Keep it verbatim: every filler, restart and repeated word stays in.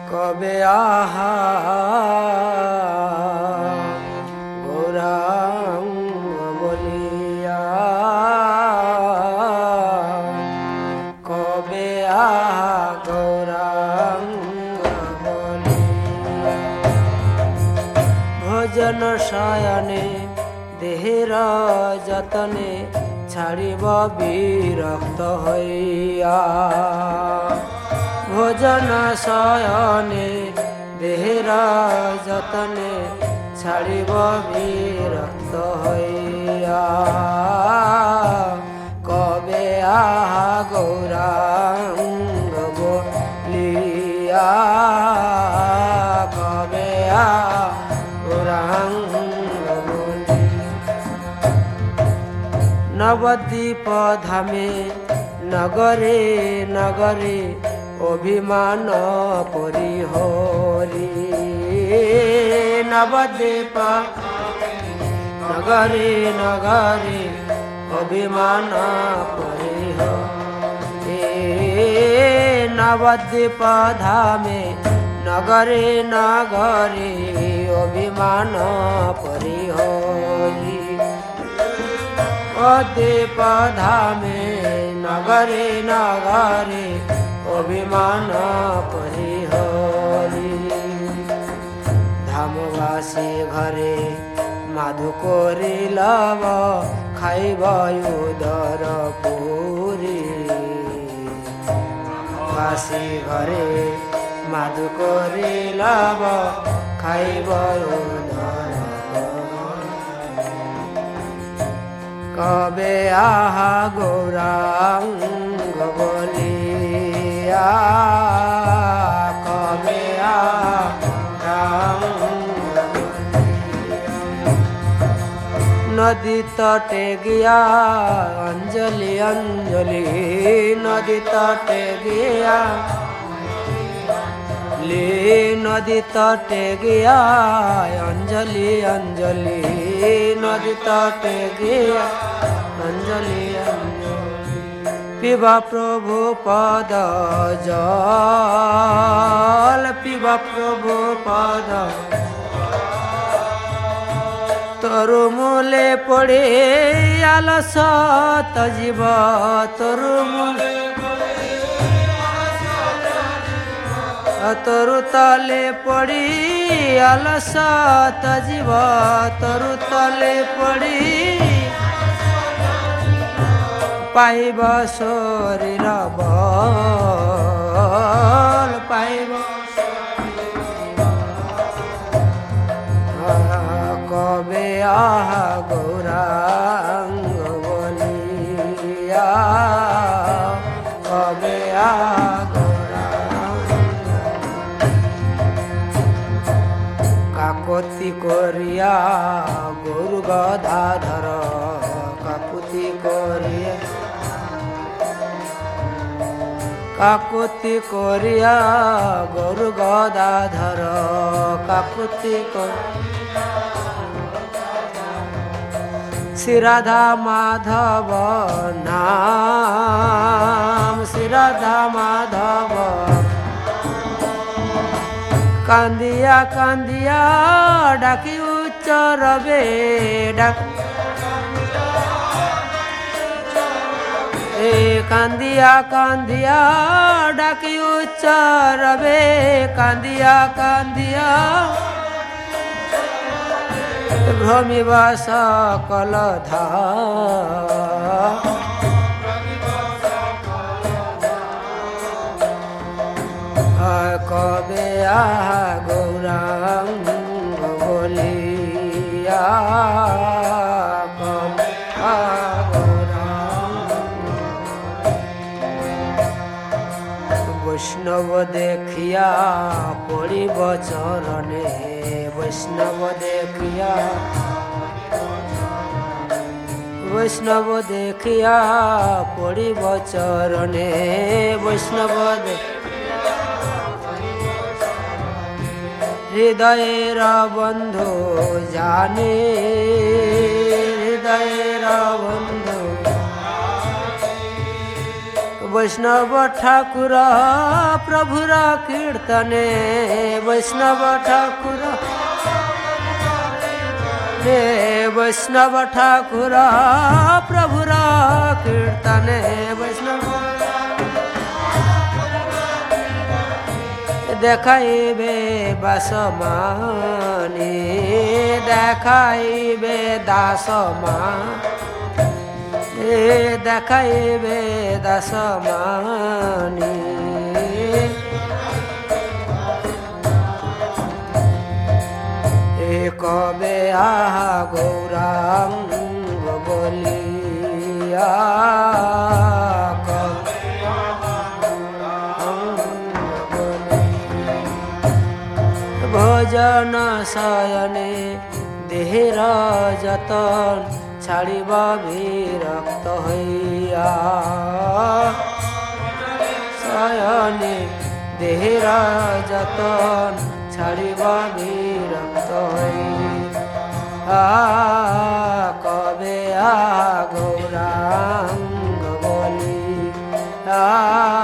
কবে আহা গৌরাঙ্গ বলিয়া, কবে আহা গৌরাঙ্গ বলিয়া। ভজন শয়নে দেহের যতনে ছাড়িব বিরক্ত হইয়া। ভোজন শয়নে দেহের যতনে ছাড়িব বিরক্ত হইয়া। কবে আহা গৌরাঙ্গ বলিয়া, কবে আহা গৌরাঙ্গ বলিয়া। নবদ্বীপ ধামে নগরে নগরে অভিমান পরিহরি। নবদ্বীপ নগরে নগরে অভিমান পরিহরি। নবদ্বীপ ধামে নগরে নগরে অভিমান পরিহরি। নবদ্বীপ ধামে নগরে নগরে অভিমান পরিহরি। ধামবাসী ঘরে মাধু করি লব, খাইব উদর পুরি। বাসী ঘরে মাধু করি লব, খাইব উদর। কবে আহা গৌরাঙ্গ বলিয়া, কবে আহা নদী তটে গিয়া অঞ্জলি অঞ্জলি। নদী তটে গিয়া লে, নদী তটে গিয়া অঞ্জলি অঞ্জলি। নদী তটে গিয়া অঞ্জলি অঞ্জলি। পিবা প্রভু পদ জল, পিবা প্রভু পদ। তরু মূলে পড়ে আলস তজিব, তরু মূলে তরু তলে পড়ি আলস তজিব, তরু তলে পড়ি পাইব শরীর বল, পাইব। কবে আহা গৌরাঙ্গ বলিয়া, কবে আহা গৌরাঙ্গ। কাকতি করিয়া গরু গদাধর, কাকুতি করিয়া কাকুতি করিয়া গরু গদাধর, কাকুতি শ্রী রাধা মাধব নাম, শ্রী রাধা মাধব। কান্দিয়া কান্দিয়া ডাকি উচ্চ রবে, ডাক এ কান্দিয়া কান্দিয়া ডাকি উচ্চ রবে। কান্দিয়া কান্দিয়া ভ্রমিব সকল ধাম। কবে আহা গৌরাঙ্গ বলিয়া, কবে আহা গৌরাঙ্গ। বৈষ্ণব দেখিয়া পড়িব চরণে, বৈষ্ণব দেখিয়া বৈষ্ণব দেখিয়া পড়িব চরণে। বৈষ্ণব হৃদয়ের বন্ধু জানে, হৃদয়ের বন্ধু वैष्णव ठाकुर प्रभुर कीर्तने वैष्णव ठाकुर रे वैष्णव ठाकुर प्रभुर कीर्तने वैष्णव देखाइबे बासमानी देखाइबे दासमा देखाइबे दासमानी कबे आहा गौरांग बलिया भजन शयने देहर जतन छाड़िबा विरक्त हइया शयने देहर जतन छाड़िबा विरक्त हइया कबे आ गौरांग बलिया